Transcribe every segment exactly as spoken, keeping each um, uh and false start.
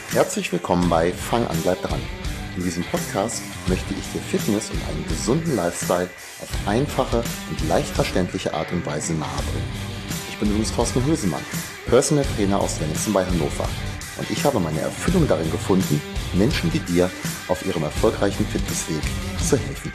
Herzlich willkommen bei Fang an, bleib dran. In diesem Podcast möchte ich dir Fitness und einen gesunden Lifestyle auf einfache und leicht verständliche Art und Weise nahebringen. Ich bin übrigens Thorsten Hösemann, Personal Trainer aus Wenningsen bei Hannover, und ich habe meine Erfüllung darin gefunden, Menschen wie dir auf ihrem erfolgreichen Fitnessweg zu helfen.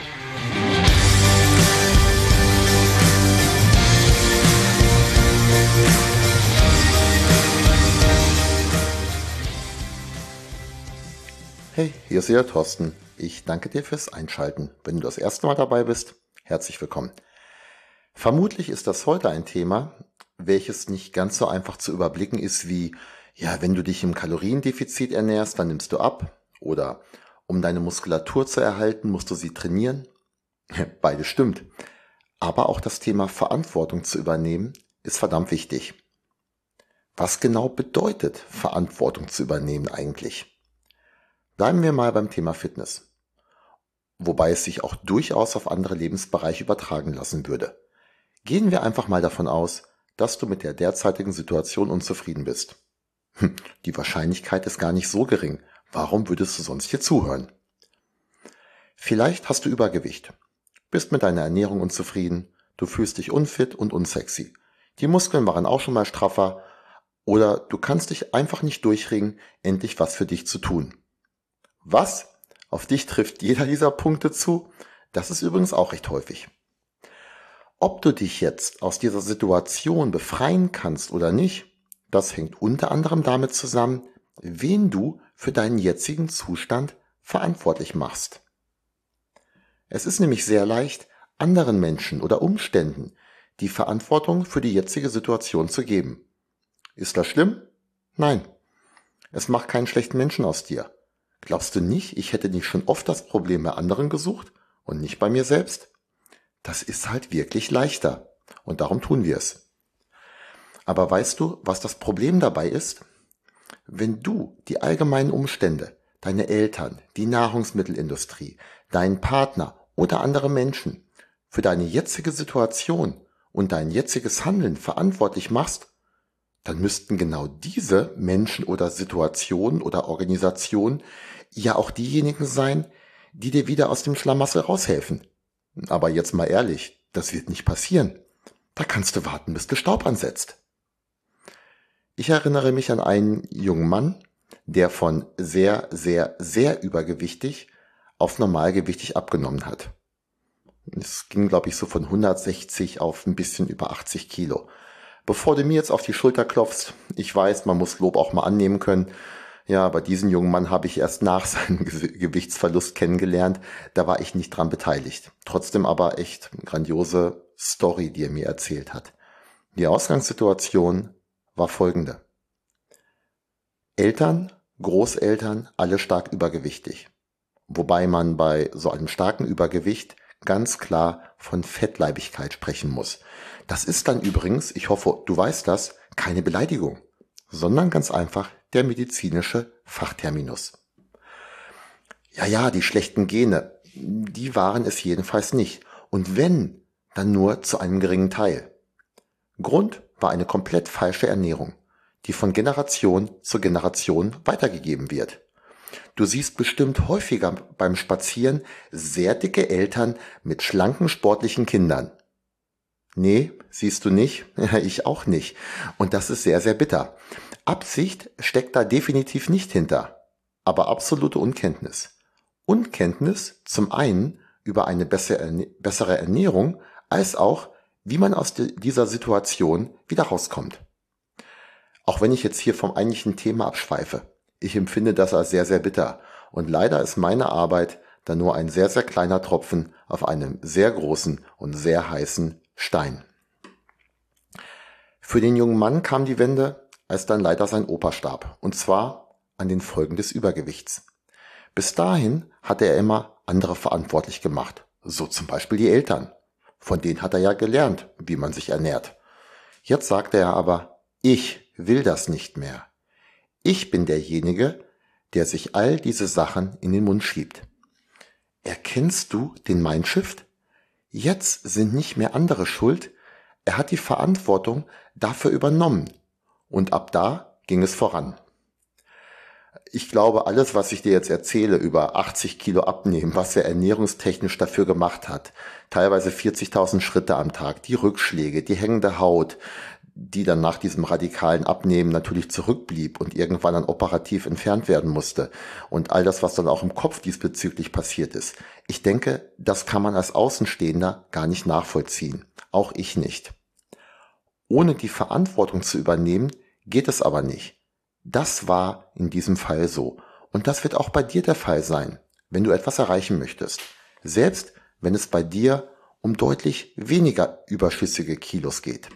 Hey, hier ist wieder Thorsten. Ich danke dir fürs Einschalten. Wenn du das erste Mal dabei bist, herzlich willkommen. Vermutlich ist das heute ein Thema, welches nicht ganz so einfach zu überblicken ist wie, ja, wenn du dich im Kaloriendefizit ernährst, dann nimmst du ab. Oder um deine Muskulatur zu erhalten, musst du sie trainieren. Beides stimmt. Aber auch das Thema Verantwortung zu übernehmen, ist verdammt wichtig. Was genau bedeutet Verantwortung zu übernehmen eigentlich? Bleiben wir mal beim Thema Fitness, wobei es sich auch durchaus auf andere Lebensbereiche übertragen lassen würde. Gehen wir einfach mal davon aus, dass du mit der derzeitigen Situation unzufrieden bist. Hm, die Wahrscheinlichkeit ist gar nicht so gering. Warum würdest du sonst hier zuhören? Vielleicht hast du Übergewicht, bist mit deiner Ernährung unzufrieden, du fühlst dich unfit und unsexy. Die Muskeln waren auch schon mal straffer, oder du kannst dich einfach nicht durchringen, endlich was für dich zu tun. Was? Auf dich trifft jeder dieser Punkte zu? Das ist übrigens auch recht häufig. Ob du dich jetzt aus dieser Situation befreien kannst oder nicht, das hängt unter anderem damit zusammen, wen du für deinen jetzigen Zustand verantwortlich machst. Es ist nämlich sehr leicht, anderen Menschen oder Umständen die Verantwortung für die jetzige Situation zu geben. Ist das schlimm? Nein. Es macht keinen schlechten Menschen aus dir. Glaubst du nicht, ich hätte nicht schon oft das Problem bei anderen gesucht und nicht bei mir selbst? Das ist halt wirklich leichter und darum tun wir es. Aber weißt du, was das Problem dabei ist? Wenn du die allgemeinen Umstände, deine Eltern, die Nahrungsmittelindustrie, deinen Partner oder andere Menschen für deine jetzige Situation und dein jetziges Handeln verantwortlich machst, dann müssten genau diese Menschen oder Situationen oder Organisationen ja auch diejenigen sein, die dir wieder aus dem Schlamassel raushelfen. Aber jetzt mal ehrlich, das wird nicht passieren. Da kannst du warten, bis du Staub ansetzt. Ich erinnere mich an einen jungen Mann, der von sehr, sehr, sehr übergewichtig auf normalgewichtig abgenommen hat. Es ging, glaube ich, so von hundertsechzig auf ein bisschen über achtzig Kilo. Bevor du mir jetzt auf die Schulter klopfst, ich weiß, man muss Lob auch mal annehmen können. Ja, aber diesen jungen Mann habe ich erst nach seinem Gewichtsverlust kennengelernt. Da war ich nicht dran beteiligt. Trotzdem aber echt eine grandiose Story, die er mir erzählt hat. Die Ausgangssituation war folgende. Eltern, Großeltern, alle stark übergewichtig. Wobei man bei so einem starken Übergewicht ganz klar von Fettleibigkeit sprechen muss. Das ist dann übrigens, ich hoffe, du weißt das, keine Beleidigung, sondern ganz einfach der medizinische Fachterminus. Ja, ja, die schlechten Gene, die waren es jedenfalls nicht. Und wenn, dann nur zu einem geringen Teil. Grund war eine komplett falsche Ernährung, die von Generation zu Generation weitergegeben wird. Du siehst bestimmt häufiger beim Spazieren sehr dicke Eltern mit schlanken, sportlichen Kindern. Nee, siehst du nicht? Ich auch nicht. Und das ist sehr, sehr bitter. Absicht steckt da definitiv nicht hinter, aber absolute Unkenntnis. Unkenntnis zum einen über eine bessere Ernährung, als auch, wie man aus dieser Situation wieder rauskommt. Auch wenn ich jetzt hier vom eigentlichen Thema abschweife. Ich empfinde das als sehr, sehr bitter. Und leider ist meine Arbeit dann nur ein sehr, sehr kleiner Tropfen auf einem sehr großen und sehr heißen Stein. Für den jungen Mann kam die Wende, als dann leider sein Opa starb. Und zwar an den Folgen des Übergewichts. Bis dahin hatte er immer andere verantwortlich gemacht. So zum Beispiel die Eltern. Von denen hat er ja gelernt, wie man sich ernährt. Jetzt sagte er aber, ich will das nicht mehr. Ich bin derjenige, der sich all diese Sachen in den Mund schiebt. Erkennst du den Mindshift? Jetzt sind nicht mehr andere schuld. Er hat die Verantwortung dafür übernommen. Und ab da ging es voran. Ich glaube, alles, was ich dir jetzt erzähle über achtzig Kilo abnehmen, was er ernährungstechnisch dafür gemacht hat, teilweise vierzigtausend Schritte am Tag, die Rückschläge, die hängende Haut, die dann nach diesem radikalen Abnehmen natürlich zurückblieb und irgendwann dann operativ entfernt werden musste und all das, was dann auch im Kopf diesbezüglich passiert ist. Ich denke, das kann man als Außenstehender gar nicht nachvollziehen. Auch ich nicht. Ohne die Verantwortung zu übernehmen, geht es aber nicht. Das war in diesem Fall so. Und das wird auch bei dir der Fall sein, wenn du etwas erreichen möchtest. Selbst wenn es bei dir um deutlich weniger überschüssige Kilos geht.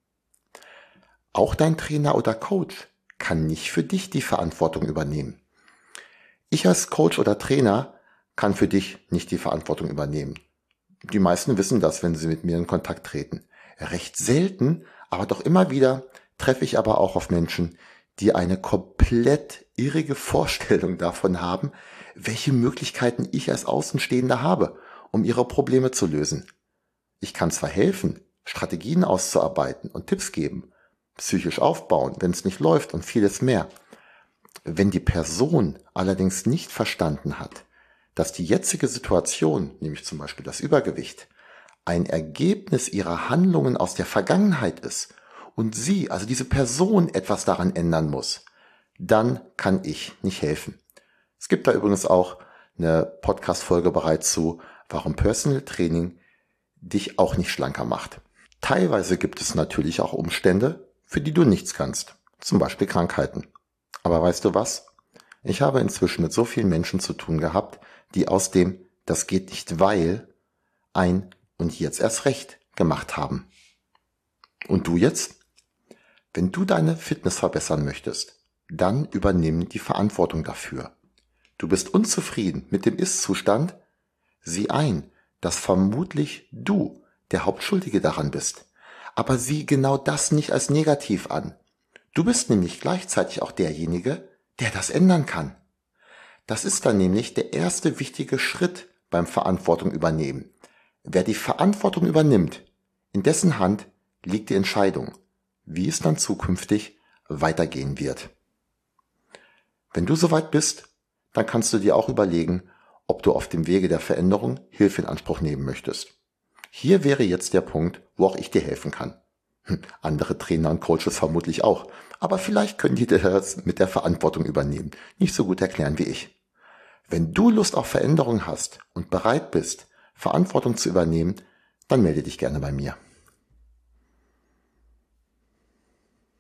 Auch dein Trainer oder Coach kann nicht für dich die Verantwortung übernehmen. Ich als Coach oder Trainer kann für dich nicht die Verantwortung übernehmen. Die meisten wissen das, wenn sie mit mir in Kontakt treten. Recht selten, aber doch immer wieder treffe ich aber auch auf Menschen, die eine komplett irrige Vorstellung davon haben, welche Möglichkeiten ich als Außenstehender habe, um ihre Probleme zu lösen. Ich kann zwar helfen, Strategien auszuarbeiten und Tipps geben, psychisch aufbauen, wenn es nicht läuft und vieles mehr. Wenn die Person allerdings nicht verstanden hat, dass die jetzige Situation, nämlich zum Beispiel das Übergewicht, ein Ergebnis ihrer Handlungen aus der Vergangenheit ist und sie, also diese Person, etwas daran ändern muss, dann kann ich nicht helfen. Es gibt da übrigens auch eine Podcast-Folge bereits zu, warum Personal Training dich auch nicht schlanker macht. Teilweise gibt es natürlich auch Umstände, für die du nichts kannst, zum Beispiel Krankheiten. Aber weißt du was? Ich habe inzwischen mit so vielen Menschen zu tun gehabt, die aus dem "das geht nicht, weil" ein "und jetzt erst recht" gemacht haben. Und du jetzt? Wenn du deine Fitness verbessern möchtest, dann übernimm die Verantwortung dafür. Du bist unzufrieden mit dem Ist-Zustand? Sieh ein, dass vermutlich du der Hauptschuldige daran bist. Aber sieh genau das nicht als negativ an. Du bist nämlich gleichzeitig auch derjenige, der das ändern kann. Das ist dann nämlich der erste wichtige Schritt beim Verantwortung übernehmen. Wer die Verantwortung übernimmt, in dessen Hand liegt die Entscheidung, wie es dann zukünftig weitergehen wird. Wenn du soweit bist, dann kannst du dir auch überlegen, ob du auf dem Wege der Veränderung Hilfe in Anspruch nehmen möchtest. Hier wäre jetzt der Punkt, wo auch ich dir helfen kann. Hm, andere Trainer und Coaches vermutlich auch, aber vielleicht können die dir das mit der Verantwortung übernehmen, nicht so gut erklären wie ich. Wenn du Lust auf Veränderung hast und bereit bist, Verantwortung zu übernehmen, dann melde dich gerne bei mir.